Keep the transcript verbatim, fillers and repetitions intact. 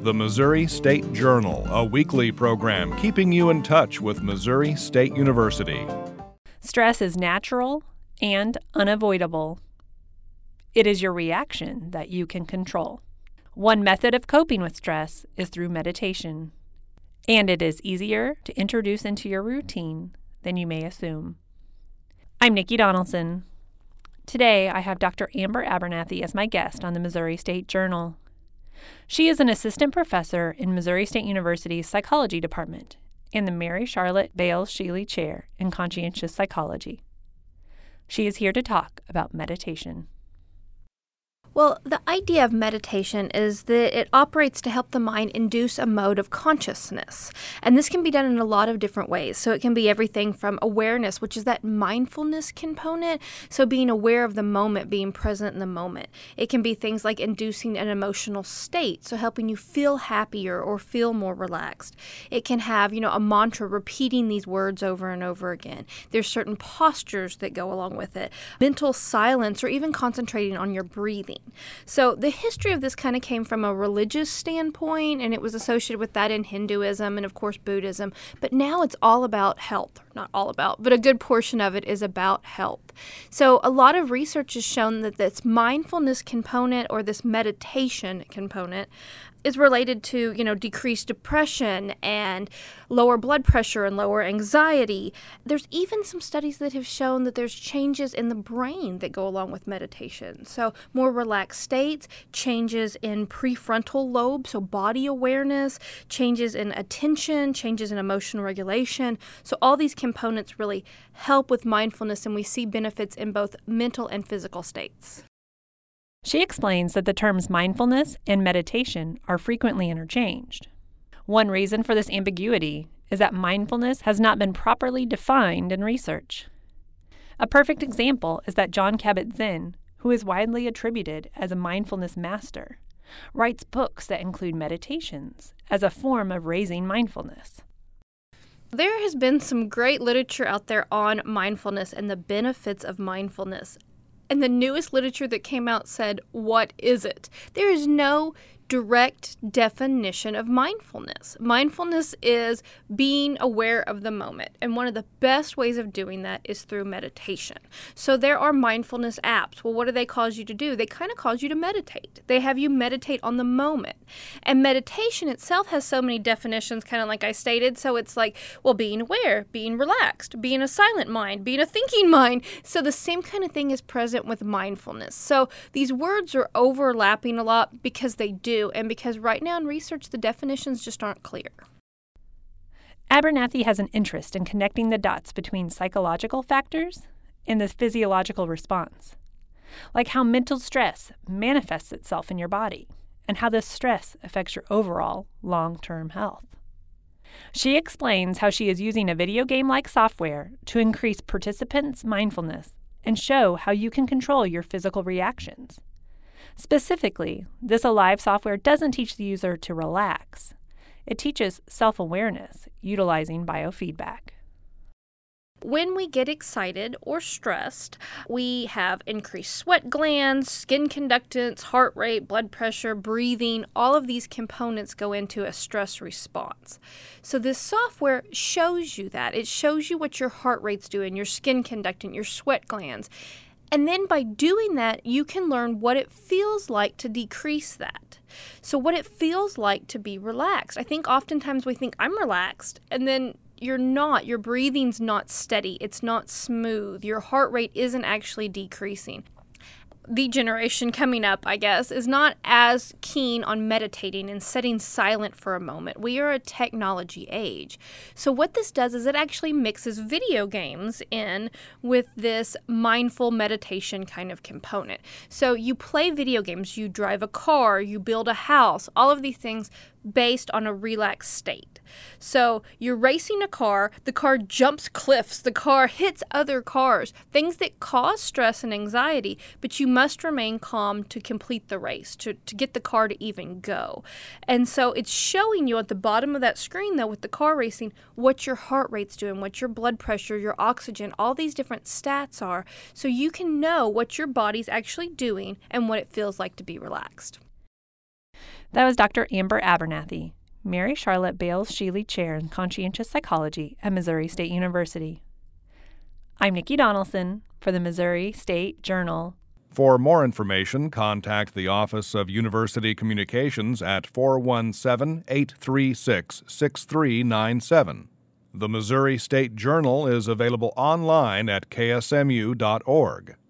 The Missouri State Journal, a weekly program keeping you in touch with Missouri State University. Stress is natural and unavoidable. It is your reaction that you can control. One method of coping with stress is through meditation, and it is easier to introduce into your routine than you may assume. I'm Nikki Donaldson. Today, I have Doctor Amber Abernathy as my guest on the Missouri State Journal. She is an assistant professor in Missouri State University's Psychology Department and the Mary Charlotte Bales-Shealy Chair in Conscientious Psychology. She is here to talk about meditation. Well, the idea of meditation is that it operates to help the mind induce a mode of consciousness. And this can be done in a lot of different ways. So it can be everything from awareness, which is that mindfulness component. So being aware of the moment, being present in the moment. It can be things like inducing an emotional state, so helping you feel happier or feel more relaxed. It can have, you know, a mantra, repeating these words over and over again. There's certain postures that go along with it. Mental silence, or even concentrating on your breathing. So the history of this kind of came from a religious standpoint, and it was associated with that in Hinduism and, of course, Buddhism. But now it's all about health. Not all about, but a good portion of it is about health. So a lot of research has shown that this mindfulness component or this meditation component is related to, you know, decreased depression and lower blood pressure and lower anxiety. There's even some studies that have shown that there's changes in the brain that go along with meditation. So more relaxed states, changes in prefrontal lobe, so body awareness, changes in attention, changes in emotional regulation. So all these components really help with mindfulness, and we see benefits in both mental and physical states. She explains that the terms mindfulness and meditation are frequently interchanged. One reason for this ambiguity is that mindfulness has not been properly defined in research. A perfect example is that Jon Kabat-Zinn, who is widely attributed as a mindfulness master, writes books that include meditations as a form of raising mindfulness. There has been some great literature out there on mindfulness and the benefits of mindfulness. And the newest literature that came out said, what is it? There is no direct definition of mindfulness. Mindfulness is being aware of the moment. And one of the best ways of doing that is through meditation. So there are mindfulness apps. Well, what do they cause you to do? They kind of cause you to meditate. They have you meditate on the moment. And meditation itself has so many definitions, kind of like I stated. So it's like, well, being aware, being relaxed, being a silent mind, being a thinking mind. So the same kind of thing is present with mindfulness. So these words are overlapping a lot because they do. And because right now in research, the definitions just aren't clear. Abernathy has an interest in connecting the dots between psychological factors and the physiological response, like how mental stress manifests itself in your body and how this stress affects your overall long-term health. She explains how she is using a video game-like software to increase participants' mindfulness and show how you can control your physical reactions. Specifically, this Alive software doesn't teach the user to relax. It teaches self-awareness utilizing biofeedback. When we get excited or stressed, we have increased sweat glands, skin conductance, heart rate, blood pressure, breathing. All of these components go into a stress response. So this software shows you that. It shows you what your heart rate's doing, your skin conductance, your sweat glands. And then by doing that, you can learn what it feels like to decrease that. So what it feels like to be relaxed. I think oftentimes we think, I'm relaxed, and then you're not. Your breathing's not steady. It's not smooth. Your heart rate isn't actually decreasing. The generation coming up, I guess, is not as keen on meditating and sitting silent for a moment. We are a technology age. So what this does is it actually mixes video games in with this mindful meditation kind of component. So you play video games, you drive a car, you build a house, all of these things based on a relaxed state. So you're racing a car, the car jumps cliffs, the car hits other cars, things that cause stress and anxiety, but you must remain calm to complete the race, to, to get the car to even go. And so it's showing you at the bottom of that screen, though, with the car racing, what your heart rate's doing, what your blood pressure, your oxygen, all these different stats are, so you can know what your body's actually doing and what it feels like to be relaxed. That was Doctor Amber Abernathy, Mary Charlotte Bales-Sheely Chair in Conscientious Psychology at Missouri State University. I'm Nikki Donaldson for the Missouri State Journal. For more information, contact the Office of University Communications at four one seven, eight three six, six three nine seven. The Missouri State Journal is available online at k s m u dot org.